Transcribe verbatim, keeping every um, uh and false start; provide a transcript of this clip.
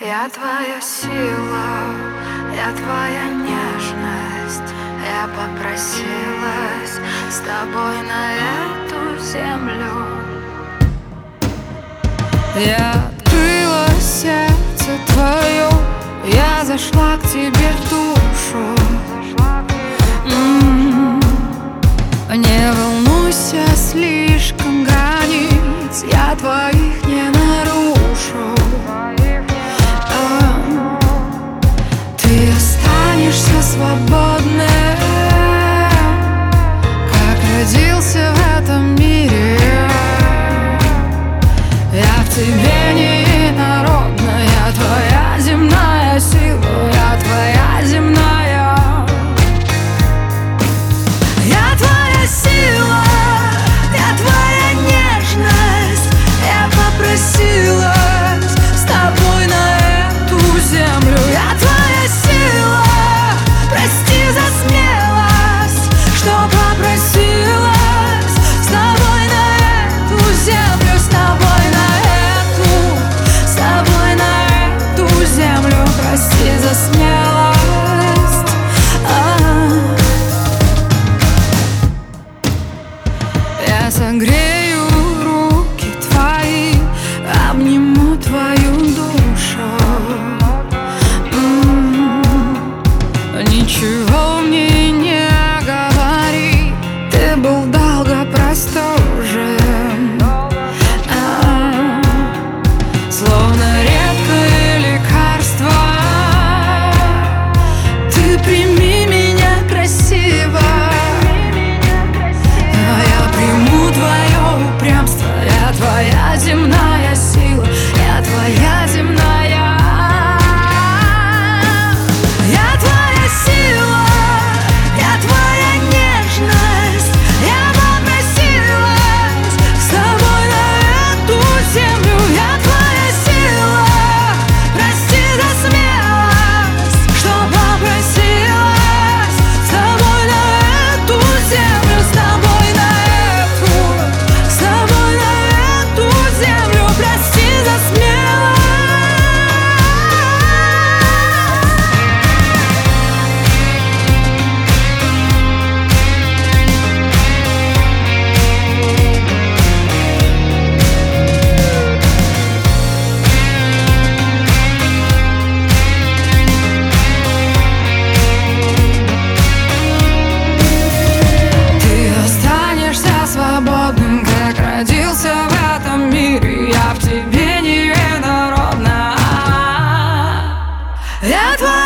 Я твоя сила, я твоя нежность. Я попросилась с тобой на эту землю. Я открыла сердце твое, я зашла к тебе в душу. М-м-м. Не волнуйся слишком границ, я твоих не нарушу. Ты останешься свободным, как родился в этом мире. Я в тебе не инородна, я твоя земная сила, я твоя земная. Я твоя сила, я твоя нежность. Я попросилась с тобой на эту землю. Я твоя сила, прости за смелость, что попросилась с тобой на эту землю, с тобой на эту, с тобой на эту землю. Прости за смелость. А-а-а. Я согрею руки твои, обниму твою душу. М-м-м. Ничего мне не говори, ты был долго простужен. А-а-а. Словно редкое лекарство, ты прими меня красиво. Твое упрямство, я твоя земная сила, я твоя земная. Я твоя сила, я твоя нежность. Я попросилась с тобой на эту землю. Я твоя сила, прости за смелость, что попросилась с тобой на эту землю, с тобой на с тобой на эту землю. Прости за смелость. Ты останешься свободным, как родился в этом мире. Я в тебе не инородна. Я твоя